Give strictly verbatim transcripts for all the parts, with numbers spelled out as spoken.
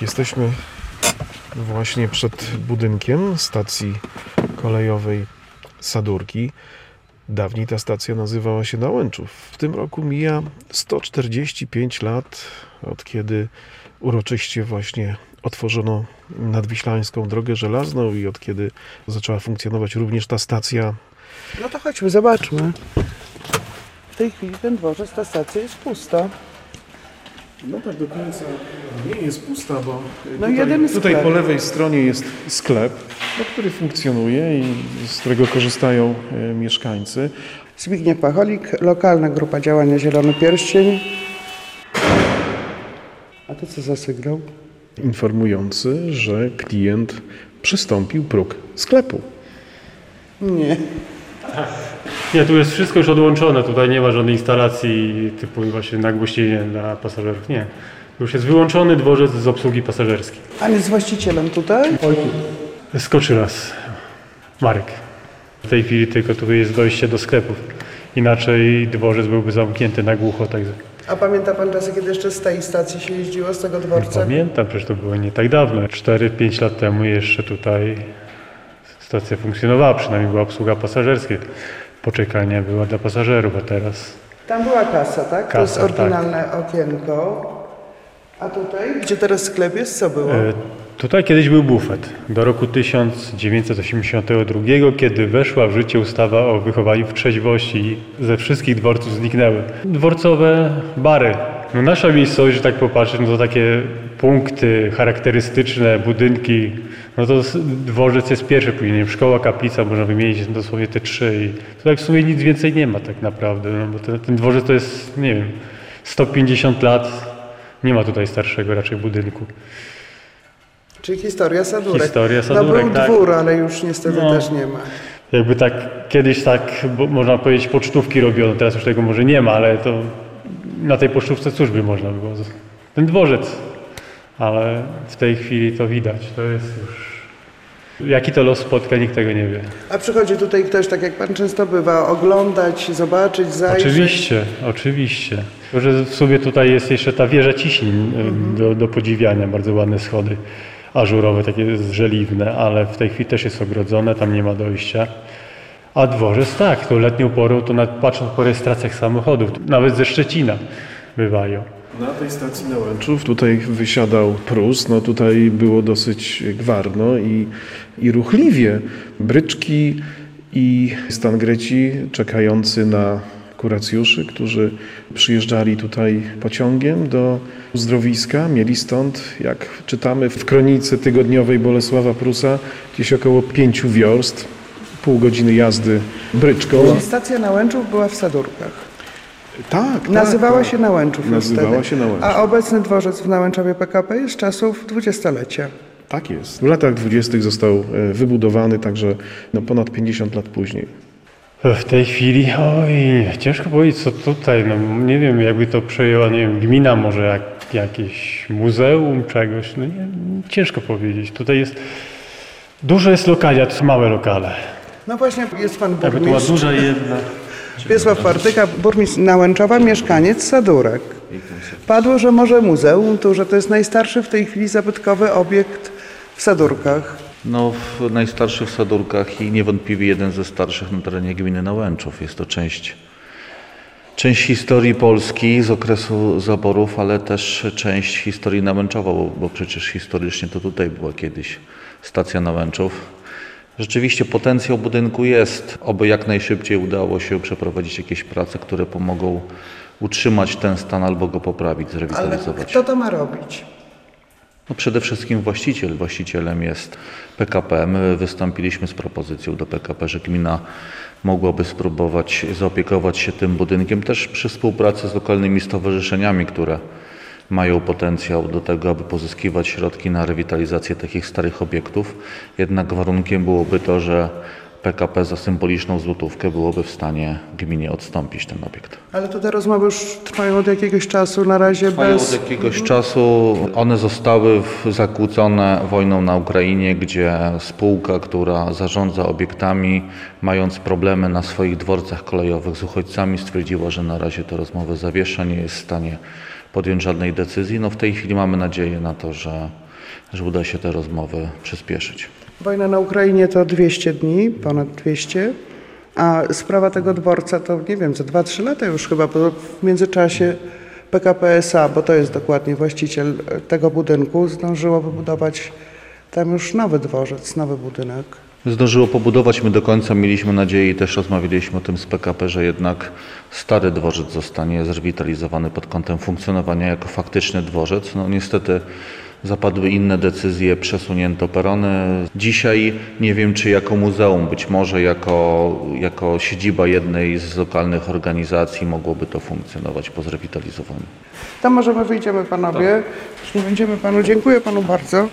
Jesteśmy właśnie przed budynkiem stacji kolejowej Sadurki. Dawniej ta stacja nazywała się Nałęczów. W tym roku mija sto czterdzieści pięć lat, od kiedy uroczyście właśnie otworzono nadwiślańską drogę żelazną i od kiedy zaczęła funkcjonować również ta stacja. No to chodźmy, zobaczmy. W tej chwili ten dworzec, ta stacja jest pusta. No tak do końca nie jest pusta, bo no tutaj, jeden tutaj sklep. po lewej stronie jest sklep, no, który funkcjonuje i z którego korzystają e, mieszkańcy. Zbigniew Pacholik, lokalna grupa działania Zielony Pierścień. A to co za sygnał? Informujący, że klient przystąpił próg sklepu. Nie. Nie, tu jest wszystko już odłączone, tutaj nie ma żadnej instalacji typu właśnie nagłośnienie dla pasażerów, nie. Już jest wyłączony dworzec z obsługi pasażerskiej. A jest właścicielem tutaj? Oj, skoczy raz Marek. W tej chwili tylko tu jest dojście do sklepów, inaczej dworzec byłby zamknięty na głucho. Także. A pamięta pan czasy, kiedy jeszcze z tej stacji się jeździło, z tego dworca? Pamiętam, przecież to było nie tak dawno, cztery pięć lat temu jeszcze tutaj stacja funkcjonowała, przynajmniej była obsługa pasażerska. Poczekalnia była dla pasażerów, a teraz... Tam była kasa, tak? Kasa, to jest oryginalne tak. Okienko. A tutaj, gdzie teraz sklep jest, co było? E, tutaj kiedyś był bufet. Do roku tysiąc dziewięćset osiemdziesiątego drugiego, kiedy weszła w życie ustawa o wychowaniu w trzeźwości, ze wszystkich dworców zniknęły dworcowe bary. No nasza miejscowość, że tak popatrzeć, no to takie punkty charakterystyczne, budynki, no to dworzec jest pierwszy, później szkoła, kaplica, można wymienić dosłownie te trzy i tutaj w sumie nic więcej nie ma tak naprawdę, no bo ten, ten dworzec to jest, nie wiem, sto pięćdziesiąt lat, nie ma tutaj starszego raczej budynku. Czyli historia Sadurek. Historia Sadurek, no był tak. dwór, ale już niestety No. też nie ma. Jakby tak, kiedyś tak, bo można powiedzieć, pocztówki robiono, teraz już tego może nie ma, ale to na tej pocztówce cóż by można było, ten dworzec, ale w tej chwili to widać, to jest już, jaki to los spotka, nikt tego nie wie. A przychodzi tutaj ktoś, tak jak pan często bywa, oglądać, zobaczyć, zajrzeć? Oczywiście, oczywiście. Tylko że w sumie tutaj jest jeszcze ta wieża ciśni mhm. do, do podziwiania, bardzo ładne schody ażurowe, takie żeliwne, ale w tej chwili też jest ogrodzone, tam nie ma dojścia. A dworzec tak, to letnią porą, to nawet patrząc po rejestracjach samochodów, nawet ze Szczecina bywają. Na tej stacji Nałęczów tutaj wysiadał Prus, no tutaj było dosyć gwarno i, i ruchliwie. Bryczki i stangreci czekający na kuracjuszy, którzy przyjeżdżali tutaj pociągiem do uzdrowiska, mieli stąd, jak czytamy w kronice tygodniowej Bolesława Prusa, gdzieś około pięciu wiorst, pół godziny jazdy bryczką. Stacja Nałęczów była w Sadurkach. Tak, Nazywała tak, się Nałęczów. Nazywała wtedy. się Nałęczów. A obecny dworzec w Nałęczowie P K P jest z czasów dwudziestolecia. Tak jest. W latach dwudziestych został wybudowany, także no ponad pięćdziesiąt lat później. W tej chwili, oj, ciężko powiedzieć co tutaj, no nie wiem, jakby to przejęła, nie wiem, gmina może jak, jakieś muzeum czegoś, no nie, ciężko powiedzieć. Tutaj jest, dużo jest lokali, a to są małe lokale. No właśnie jest pan Jakby to była burmistrz. duża jedna. Wiesław Partyka, burmistrz Nałęczowa, mieszkaniec Sadurek. Padło, że może muzeum tu, że to jest najstarszy w tej chwili zabytkowy obiekt w Sadurkach. No, w najstarszych Sadurkach i niewątpliwie jeden ze starszych na terenie gminy Nałęczów. Jest to część, część historii Polski z okresu zaborów, ale też część historii Nałęczowa, bo, bo przecież historycznie to tutaj była kiedyś stacja Nałęczów. Rzeczywiście potencjał budynku jest, oby jak najszybciej udało się przeprowadzić jakieś prace, które pomogą utrzymać ten stan albo go poprawić, Ale zrewitalizować. kto to ma robić? No przede wszystkim właściciel. Właścicielem jest P K P. My wystąpiliśmy z propozycją do P K P, że gmina mogłaby spróbować zaopiekować się tym budynkiem też przy współpracy z lokalnymi stowarzyszeniami, które mają potencjał do tego, aby pozyskiwać środki na rewitalizację takich starych obiektów. Jednak warunkiem byłoby to, że P K P za symboliczną złotówkę byłoby w stanie gminie odstąpić ten obiekt. Ale to te rozmowy już trwają od jakiegoś czasu, na razie Trwają bez... od jakiegoś czasu. One zostały w- zakłócone wojną na Ukrainie, gdzie spółka, która zarządza obiektami, mając problemy na swoich dworcach kolejowych z uchodźcami, stwierdziła, że na razie te rozmowy zawiesza, nie jest w stanie podjąć żadnej decyzji. No w tej chwili mamy nadzieję na to, że że uda się te rozmowy przyspieszyć. Wojna na Ukrainie to dwieście dni, ponad dwieście, a sprawa tego dworca to nie wiem, za dwa trzy lata już chyba, bo w międzyczasie P K P S A, bo to jest dokładnie właściciel tego budynku, zdążyło wybudować tam już nowy dworzec, nowy budynek. Zdążyło pobudować, my do końca mieliśmy nadzieję i też rozmawialiśmy o tym z P K P, że jednak stary dworzec zostanie zrewitalizowany pod kątem funkcjonowania jako faktyczny dworzec. No niestety zapadły inne decyzje, przesunięto perony. Dzisiaj nie wiem, czy jako muzeum, być może jako, jako siedziba jednej z lokalnych organizacji mogłoby to funkcjonować po zrewitalizowaniu. To możemy wyjdziemy panowie, już nie będziemy panu, dziękuję panu bardzo.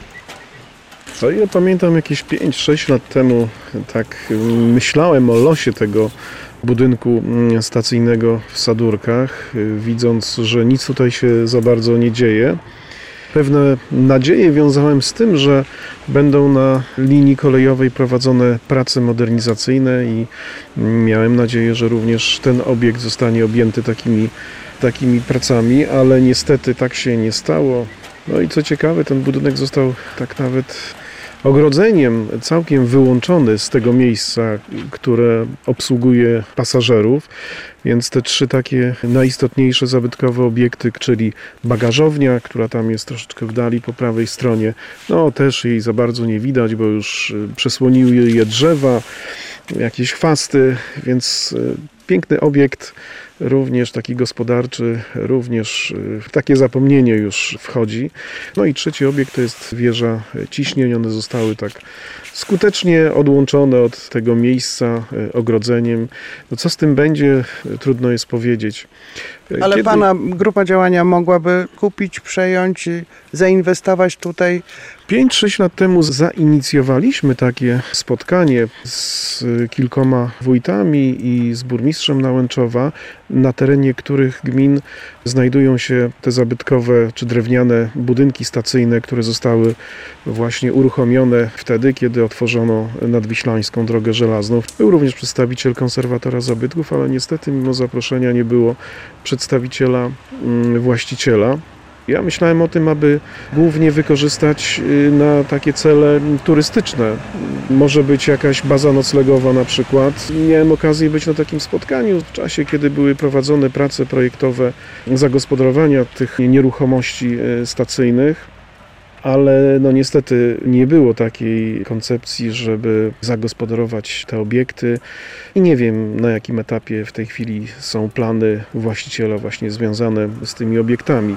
Co ja pamiętam jakieś pięć sześć lat temu, tak myślałem o losie tego budynku stacyjnego w Sadurkach, widząc, że nic tutaj się za bardzo nie dzieje. Pewne nadzieje wiązałem z tym, że będą na linii kolejowej prowadzone prace modernizacyjne i miałem nadzieję, że również ten obiekt zostanie objęty takimi, takimi pracami, ale niestety tak się nie stało. No i co ciekawe, ten budynek został tak nawet ogrodzeniem całkiem wyłączony z tego miejsca, które obsługuje pasażerów, więc te trzy takie najistotniejsze zabytkowe obiekty, czyli bagażownia, która tam jest troszeczkę w dali po prawej stronie, no też jej za bardzo nie widać, bo już przesłoniły je drzewa, jakieś chwasty, więc piękny obiekt, również taki gospodarczy, również w takie zapomnienie już wchodzi. No i trzeci obiekt to jest wieża ciśnień. One zostały tak skutecznie odłączone od tego miejsca ogrodzeniem. No co z tym będzie, trudno jest powiedzieć. Ale Kiedy... pana grupa działania mogłaby kupić, przejąć, zainwestować tutaj? pięć sześć lat temu zainicjowaliśmy takie spotkanie z kilkoma wójtami i z burmistrzem Nałęczowa, na terenie których gmin znajdują się te zabytkowe czy drewniane budynki stacyjne, które zostały właśnie uruchomione wtedy, kiedy otworzono Nadwiślańską Drogę Żelazną. Był również przedstawiciel konserwatora zabytków, ale niestety mimo zaproszenia nie było przedstawiciela właściciela. Ja myślałem o tym, aby głównie wykorzystać na takie cele turystyczne. Może być jakaś baza noclegowa na przykład. Miałem okazję być na takim spotkaniu w czasie, kiedy były prowadzone prace projektowe zagospodarowania tych nieruchomości stacyjnych. Ale no niestety nie było takiej koncepcji, żeby zagospodarować te obiekty i nie wiem, na jakim etapie w tej chwili są plany właściciela właśnie związane z tymi obiektami.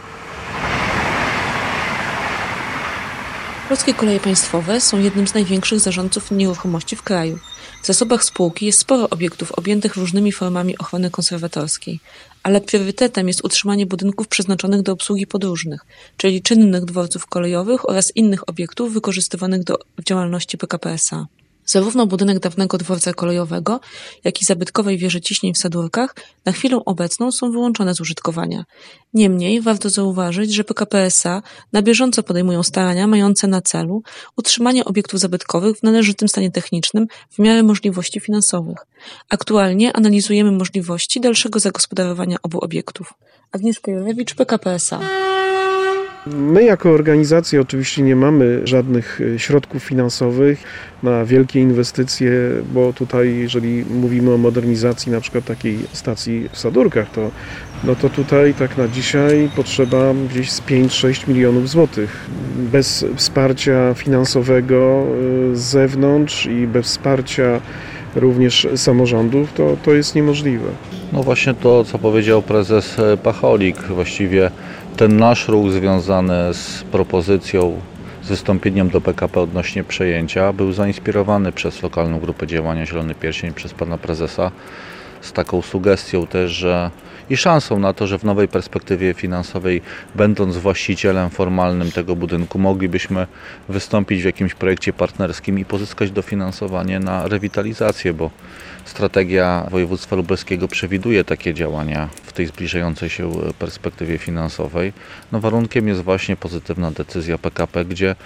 Polskie Koleje Państwowe są jednym z największych zarządców nieruchomości w kraju. W zasobach spółki jest sporo obiektów objętych różnymi formami ochrony konserwatorskiej, ale priorytetem jest utrzymanie budynków przeznaczonych do obsługi podróżnych, czyli czynnych dworców kolejowych oraz innych obiektów wykorzystywanych do działalności P K P S A. Zarówno budynek dawnego dworca kolejowego, jak i zabytkowej wieży ciśnień w Sadurkach na chwilę obecną są wyłączone z użytkowania. Niemniej warto zauważyć, że P K P S A na bieżąco podejmują starania mające na celu utrzymanie obiektów zabytkowych w należytym stanie technicznym w miarę możliwości finansowych. Aktualnie analizujemy możliwości dalszego zagospodarowania obu obiektów. Agnieszka Jurewicz, P K P S A. My jako organizacja oczywiście nie mamy żadnych środków finansowych na wielkie inwestycje, bo tutaj jeżeli mówimy o modernizacji na przykład takiej stacji w Sadurkach, to, no to tutaj tak na dzisiaj potrzeba gdzieś z pięć sześć milionów złotych. Bez wsparcia finansowego z zewnątrz i bez wsparcia również samorządów, to, to jest niemożliwe. No właśnie to, co powiedział prezes Pacholik, właściwie ten nasz ruch związany z propozycją, z wystąpieniem do P K P odnośnie przejęcia był zainspirowany przez lokalną grupę działania Zielony Pierścień, przez pana prezesa, z taką sugestią też, że i szansą na to, że w nowej perspektywie finansowej, będąc właścicielem formalnym tego budynku, moglibyśmy wystąpić w jakimś projekcie partnerskim i pozyskać dofinansowanie na rewitalizację, bo strategia województwa lubelskiego przewiduje takie działania w tej zbliżającej się perspektywie finansowej. No warunkiem jest właśnie pozytywna decyzja P K P, gdzie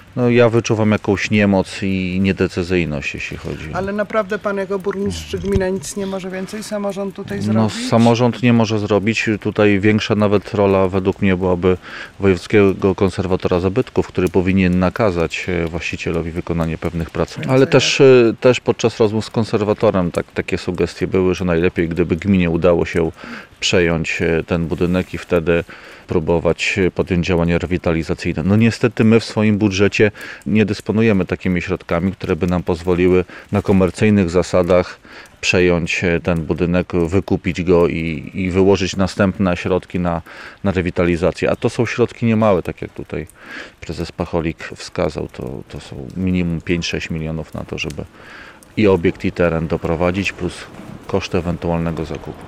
No, ja wyczuwam jakąś niemoc i niedecyzyjność, jeśli chodzi. Ale naprawdę pan jako burmistrz czy gmina nic nie może więcej samorząd tutaj No, zrobić? samorząd nie może zrobić. Tutaj większa nawet rola według mnie byłaby wojewódzkiego konserwatora zabytków, który powinien nakazać właścicielowi wykonanie pewnych prac. Ale też, też podczas rozmów z konserwatorem tak, takie sugestie były, że najlepiej gdyby gminie udało się przejąć ten budynek i wtedy próbować podjąć działania rewitalizacyjne. No niestety my w swoim budżecie nie dysponujemy takimi środkami, które by nam pozwoliły na komercyjnych zasadach przejąć ten budynek, wykupić go i, i wyłożyć następne środki na, na rewitalizację. A to są środki niemałe, tak jak tutaj prezes Pacholik wskazał, to, to są minimum pięć sześć milionów na to, żeby i obiekt, i teren doprowadzić, plus koszty ewentualnego zakupu.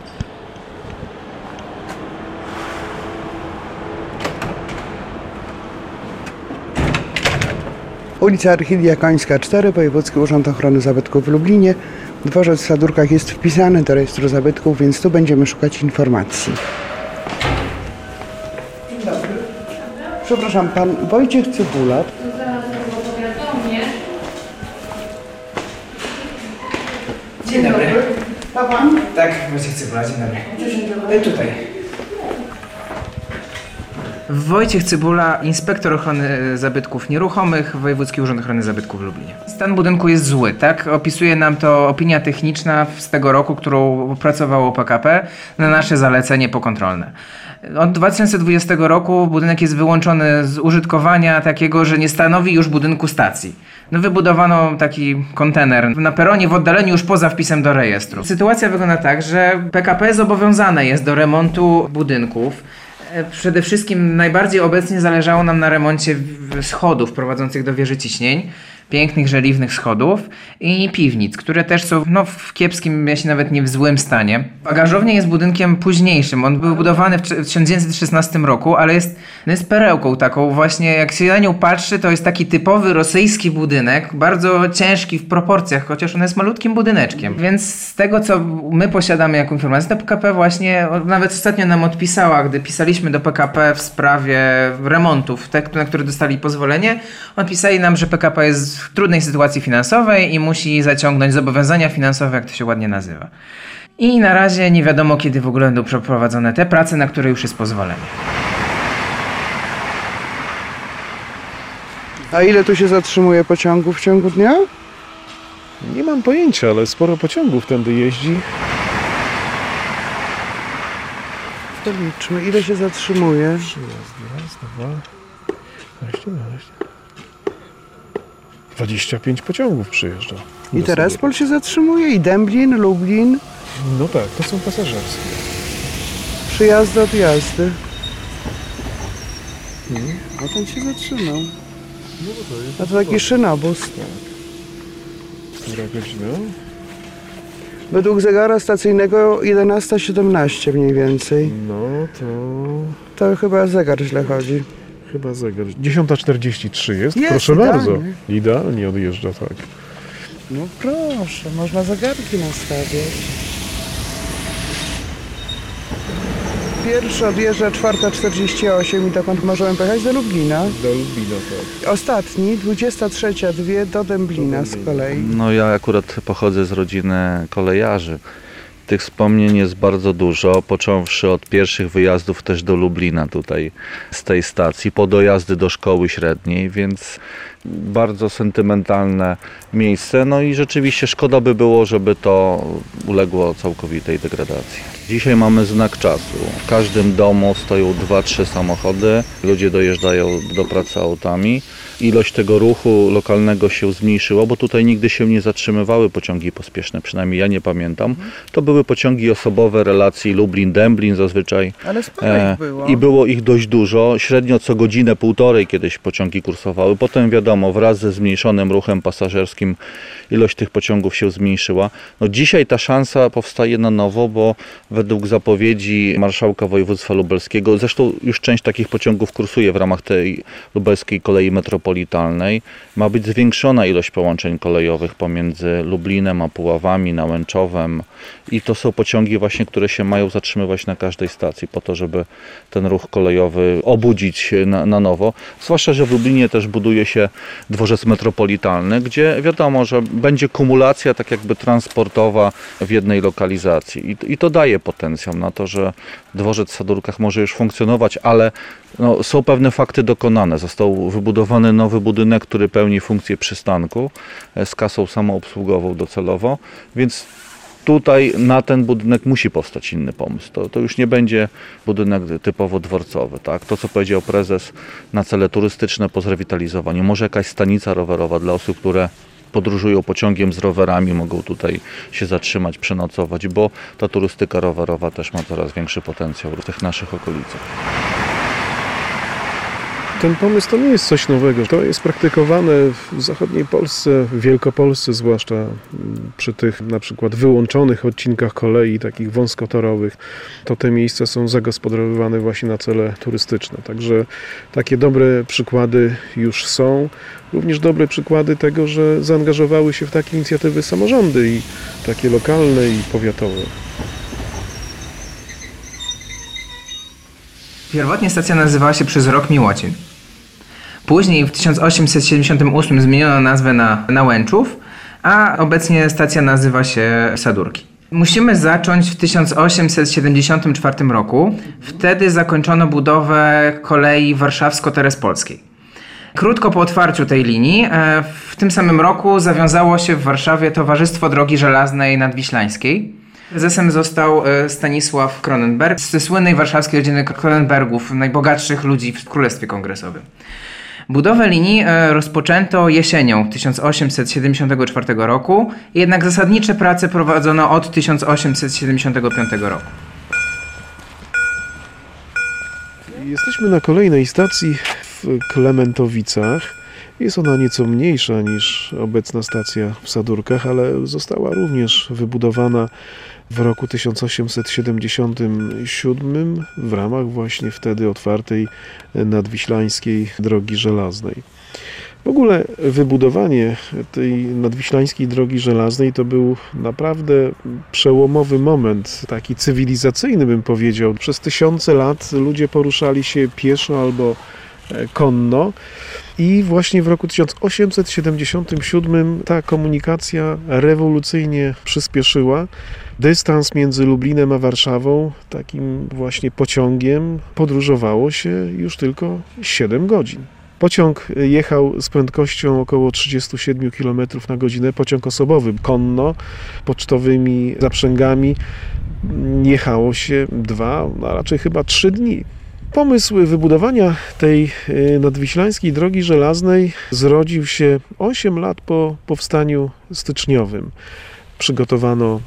Ulica Archidia Końska cztery, Wojewódzki Urząd Ochrony Zabytków w Lublinie. Dworzec w Sadurkach jest wpisany do rejestru zabytków, więc tu będziemy szukać informacji. Dzień dobry. Przepraszam, pan Wojciech Cybula. Zaraz tego powiadomię. Dzień dobry. To pan? Tak, Wojciech Cybula, dzień dobry. E, Tutaj. Wojciech Cybula, inspektor ochrony zabytków nieruchomych, Wojewódzki Urząd Ochrony Zabytków w Lublinie. Stan budynku jest zły, tak? Opisuje nam to opinia techniczna z tego roku, którą opracowało P K P na nasze zalecenie pokontrolne. Od dwa tysiące dwudziestego roku budynek jest wyłączony z użytkowania takiego, że nie stanowi już budynku stacji. No, wybudowano taki kontener na peronie w oddaleniu już poza wpisem do rejestru. Sytuacja wygląda tak, że P K P zobowiązane jest do remontu budynków. Przede wszystkim najbardziej obecnie zależało nam na remoncie schodów prowadzących do wieży ciśnień, pięknych, żeliwnych schodów i piwnic, które też są no, w kiepskim, jeśli nawet nie w złym stanie. Bagażownia jest budynkiem późniejszym. On był budowany w tysiąc dziewięćset szesnastym roku, ale jest, no jest perełką taką właśnie, jak się na nią patrzy, to jest taki typowy rosyjski budynek, bardzo ciężki w proporcjach, chociaż on jest malutkim budyneczkiem. Więc z tego, co my posiadamy jako informację, to P K P właśnie nawet ostatnio nam odpisała, gdy pisaliśmy do P K P w sprawie remontów, te, na które dostali pozwolenie, odpisali nam, że P K P jest w trudnej sytuacji finansowej i musi zaciągnąć zobowiązania finansowe, jak to się ładnie nazywa. I na razie nie wiadomo, kiedy w ogóle będą przeprowadzone te prace, na które już jest pozwolenie. A ile tu się zatrzymuje pociągów w ciągu dnia? Nie mam pojęcia, ale sporo pociągów tędy jeździ. To liczmy, ile się zatrzymuje. Trzy, raz, raz, dwa, dwadzieścia, dwadzieścia. dwadzieścia pięć pociągów przyjeżdża. I Terespol się zatrzymuje, i Dęblin, Lublin. No tak, to są pasażerskie. Przyjazdy, odjazdy. Hmm. A ten się zatrzymał. No bo to jest... A to taki szynobus. Która godzina? Według zegara stacyjnego jedenasta siedemnaście mniej więcej. No to... To chyba zegar źle chodzi. Chyba zegar. dziesiąta czterdzieści trzy jest? Jest, Proszę idealnie. bardzo. Idealnie odjeżdża, tak. No proszę, można zegarki nastawiać. Pierwszy odjeżdża czwarta czterdzieści osiem i dokąd możemy pojechać? Do Lublina. Do Lublina, tak. Ostatni, dwudziesta trzecia dwie do Dęblina z kolei. No ja akurat pochodzę z rodziny kolejarzy. Tych wspomnień jest bardzo dużo, począwszy od pierwszych wyjazdów też do Lublina tutaj z tej stacji, po dojazdy do szkoły średniej, więc bardzo sentymentalne miejsce. No i rzeczywiście szkoda by było, żeby to uległo całkowitej degradacji. Dzisiaj mamy znak czasu. W każdym domu stoją dwa, trzy samochody, ludzie dojeżdżają do pracy autami. Ilość tego ruchu lokalnego się zmniejszyła, bo tutaj nigdy się nie zatrzymywały pociągi pospieszne, przynajmniej ja nie pamiętam. To były pociągi osobowe relacji Lublin-Dęblin zazwyczaj. Ale sporo ich było. I było ich dość dużo. Średnio co godzinę, półtorej kiedyś pociągi kursowały. Potem wiadomo, wraz ze zmniejszonym ruchem pasażerskim ilość tych pociągów się zmniejszyła. No dzisiaj ta szansa powstaje na nowo, bo według zapowiedzi marszałka województwa lubelskiego, zresztą już część takich pociągów kursuje w ramach tej lubelskiej kolei metropolitalnej, metropolitalnej ma być zwiększona ilość połączeń kolejowych pomiędzy Lublinem a Puławami, Nałęczowem i to są pociągi właśnie, które się mają zatrzymywać na każdej stacji po to, żeby ten ruch kolejowy obudzić na, na nowo. Zwłaszcza, że w Lublinie też buduje się dworzec metropolitalny, gdzie wiadomo, że będzie kumulacja tak jakby transportowa w jednej lokalizacji. I, i to daje potencjał na to, że dworzec w Sadurkach może już funkcjonować, ale no, są pewne fakty dokonane. Został wybudowany nowy budynek, który pełni funkcję przystanku z kasą samoobsługową docelowo, więc tutaj na ten budynek musi powstać inny pomysł. To, to już nie będzie budynek typowo dworcowy. Tak? To, co powiedział prezes, na cele turystyczne po zrewitalizowaniu. Może jakaś stanica rowerowa dla osób, które podróżują pociągiem z rowerami, mogą tutaj się zatrzymać, przenocować, bo ta turystyka rowerowa też ma coraz większy potencjał w tych naszych okolicach. Ten pomysł to nie jest coś nowego. To jest praktykowane w zachodniej Polsce, w Wielkopolsce, zwłaszcza przy tych na przykład wyłączonych odcinkach kolei, takich wąskotorowych. To te miejsca są zagospodarowywane właśnie na cele turystyczne. Także takie dobre przykłady już są. Również dobre przykłady tego, że zaangażowały się w takie inicjatywy samorządy i takie lokalne i powiatowe. Pierwotnie stacja nazywała się przez rok Miłocin. Później w tysiąc osiemset siedemdziesiątym ósmym zmieniono nazwę na Nałęczów, a obecnie stacja nazywa się Sadurki. Musimy zacząć w tysiąc osiemset siedemdziesiątym czwartym roku. Wtedy zakończono budowę kolei warszawsko-terespolskiej. Krótko po otwarciu tej linii, w tym samym roku zawiązało się w Warszawie Towarzystwo Drogi Żelaznej Nadwiślańskiej. Prezesem został Stanisław Kronenberg ze słynnej warszawskiej rodziny Kronenbergów, najbogatszych ludzi w Królestwie Kongresowym. Budowę linii rozpoczęto jesienią tysiąc osiemset siedemdziesiątego czwartego roku, jednak zasadnicze prace prowadzono od tysiąc osiemset siedemdziesiątego piątego roku. Jesteśmy na kolejnej stacji w Klementowicach. Jest ona nieco mniejsza niż obecna stacja w Sadurkach, ale została również wybudowana w roku tysiąc osiemset siedemdziesiątym siódmym w ramach właśnie wtedy otwartej nadwiślańskiej drogi żelaznej. W ogóle wybudowanie tej nadwiślańskiej drogi żelaznej to był naprawdę przełomowy moment, taki cywilizacyjny bym powiedział. Przez tysiące lat ludzie poruszali się pieszo albo konno i właśnie w roku tysiąc osiemset siedemdziesiątym siódmym ta komunikacja rewolucyjnie przyspieszyła. Dystans między Lublinem a Warszawą takim właśnie pociągiem podróżowało się już tylko siedem godzin. Pociąg jechał z prędkością około trzydzieści siedem kilometrów na godzinę, pociąg osobowy, konno, pocztowymi zaprzęgami jechało się dwa, a raczej chyba trzy dni. Pomysł wybudowania tej nadwiślańskiej drogi żelaznej zrodził się osiem lat po powstaniu styczniowym. Przygotowano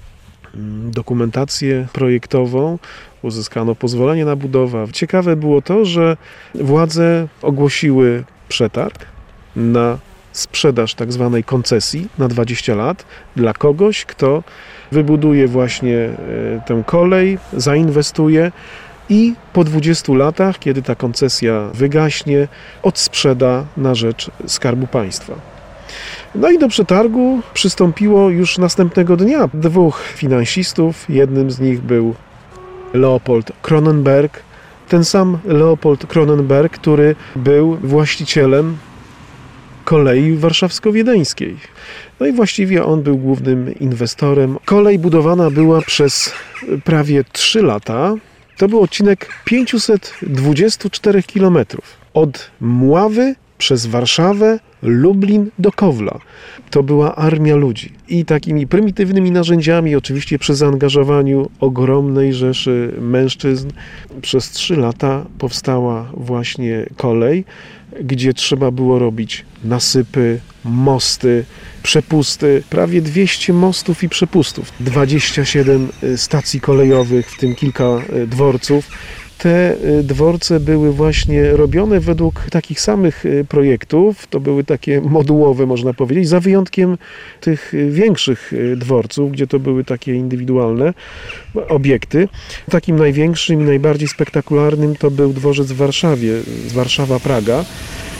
dokumentację projektową, uzyskano pozwolenie na budowę. Ciekawe było to, że władze ogłosiły przetarg na sprzedaż tak zwanej koncesji na dwadzieścia lat dla kogoś, kto wybuduje właśnie tę kolej, zainwestuje i po dwudziestu latach, kiedy ta koncesja wygaśnie, odsprzeda na rzecz Skarbu Państwa. No i do przetargu przystąpiło już następnego dnia dwóch finansistów. Jednym z nich był Leopold Kronenberg, ten sam Leopold Kronenberg, który był właścicielem kolei warszawsko-wiedeńskiej. No i właściwie on był głównym inwestorem. Kolej budowana była przez prawie trzy lata. To był odcinek pięćset dwadzieścia cztery kilometrów od Mławy przez Warszawę, Lublin do Kowla. To była armia ludzi. I takimi prymitywnymi narzędziami, oczywiście przy zaangażowaniu ogromnej rzeszy mężczyzn, przez trzy lata powstała właśnie kolej, gdzie trzeba było robić nasypy, mosty, przepusty, prawie dwieście mostów i przepustów, dwadzieścia siedem stacji kolejowych, w tym kilka dworców. Te dworce były właśnie robione według takich samych projektów, to były takie modułowe, można powiedzieć, za wyjątkiem tych większych dworców, gdzie to były takie indywidualne obiekty. Takim największym i najbardziej spektakularnym to był dworzec w Warszawie, Warszawa-Praga.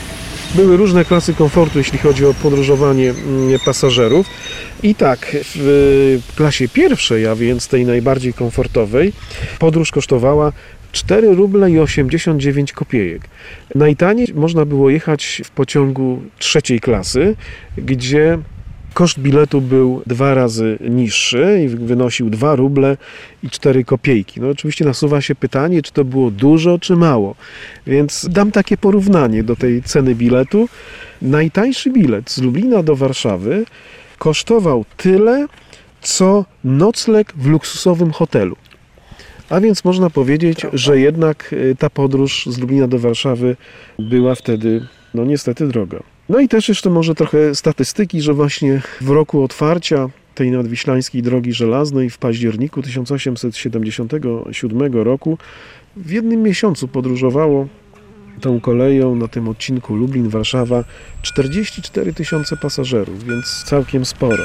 Były różne klasy komfortu, jeśli chodzi o podróżowanie mm, pasażerów. I tak, w klasie pierwszej, a więc tej najbardziej komfortowej, podróż kosztowała cztery ruble i osiemdziesiąt dziewięć kopiejek. Najtaniej można było jechać w pociągu trzeciej klasy, gdzie koszt biletu był dwa razy niższy i wynosił dwa ruble i cztery kopiejki. No oczywiście nasuwa się pytanie, czy to było dużo, czy mało. Więc dam takie porównanie do tej ceny biletu. Najtańszy bilet z Lublina do Warszawy kosztował tyle, co nocleg w luksusowym hotelu. A więc można powiedzieć, że jednak ta podróż z Lublina do Warszawy była wtedy, no niestety, droga. No i też jeszcze może trochę statystyki, że właśnie w roku otwarcia tej nadwiślańskiej drogi żelaznej w październiku tysiąc osiemset siedemdziesiątego siódmego roku w jednym miesiącu podróżowało tą koleją na tym odcinku Lublin-Warszawa czterdzieści cztery tysiące pasażerów, więc całkiem sporo.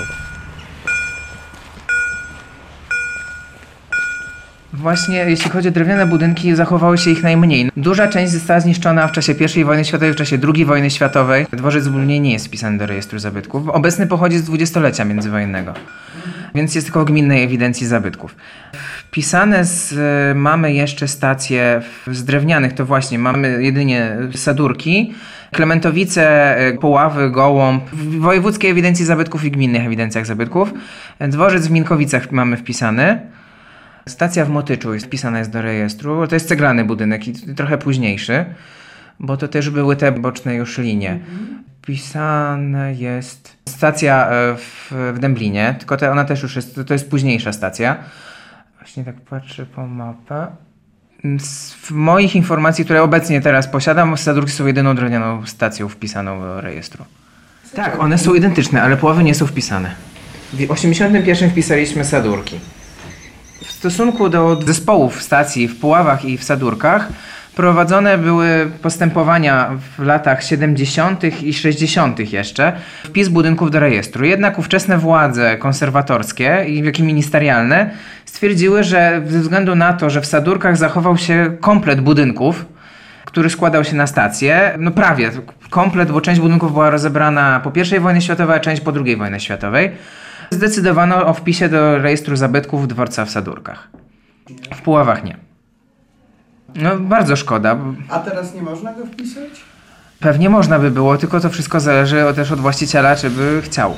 Właśnie jeśli chodzi o drewniane budynki, zachowało się ich najmniej. Duża część została zniszczona w czasie pierwszej wojny światowej, w czasie drugiej wojny światowej. Dworzec w Lublinie nie jest wpisany do rejestru zabytków. Obecny pochodzi z dwudziestolecia międzywojennego, więc jest tylko w gminnej ewidencji zabytków. Wpisane z, mamy jeszcze stacje z drewnianych, to właśnie mamy jedynie Sadurki, Klementowice, Poławy, Gołąb, w wojewódzkiej ewidencji zabytków i gminnych ewidencjach zabytków. Dworzec w Minkowicach mamy wpisany. Stacja w Motyczu jest wpisana jest do rejestru. To jest ceglany budynek i trochę późniejszy, bo to też były te boczne już linie. Wpisane jest stacja w, w Dęblinie, tylko te, ona też już jest, to jest późniejsza stacja. Właśnie tak patrzę po mapę. Z moich informacji, które obecnie teraz posiadam, Sadurki są jedyną drewnianą stacją wpisaną do rejestru. Tak, one są identyczne, ale Puławy nie są wpisane. W osiemdziesiątym pierwszym wpisaliśmy Sadurki. W stosunku do zespołów stacji w Puławach i w Sadurkach prowadzone były postępowania w latach siedemdziesiątych i sześćdziesiątych jeszcze, wpis budynków do rejestru. Jednak ówczesne władze konserwatorskie, jak i ministerialne, stwierdziły, że ze względu na to, że w Sadurkach zachował się komplet budynków, który składał się na stację, no prawie komplet, bo część budynków była rozebrana po pierwszej wojnie światowej, a część po drugiej wojnie światowej, zdecydowano o wpisie do rejestru zabytków dworca w Sadurkach. W Puławach nie. No bardzo szkoda. A teraz nie można go wpisać? Pewnie można by było, tylko to wszystko zależy też od właściciela, czy by chciał.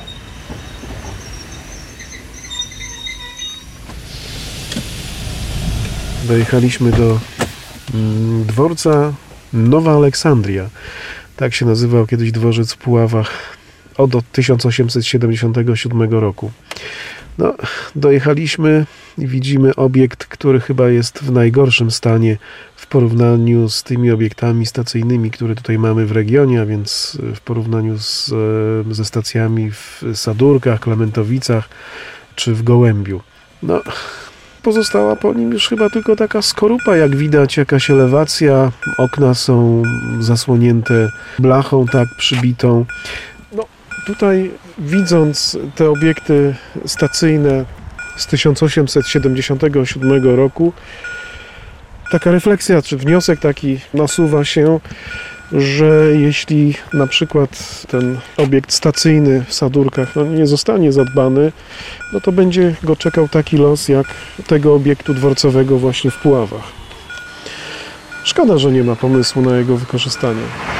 Dojechaliśmy do mm, dworca Nowa Aleksandria. Tak się nazywał kiedyś dworzec w Puławach od tysiąc osiemset siedemdziesiątego siódmego roku. No, dojechaliśmy i widzimy obiekt, który chyba jest w najgorszym stanie w porównaniu z tymi obiektami stacyjnymi, które tutaj mamy w regionie, a więc w porównaniu z, ze stacjami w Sadurkach, Klementowicach czy w Gołębiu. No, pozostała po nim już chyba tylko taka skorupa, jak widać, jakaś elewacja. Okna są zasłonięte blachą tak przybitą. No, tutaj widząc te obiekty stacyjne z tysiąc osiemset siedemdziesiątego siódmego roku, taka refleksja, czy wniosek taki nasuwa się, że jeśli na przykład ten obiekt stacyjny w Sadurkach no, nie zostanie zadbany, no to będzie go czekał taki los jak tego obiektu dworcowego właśnie w Puławach. Szkoda, że nie ma pomysłu na jego wykorzystanie.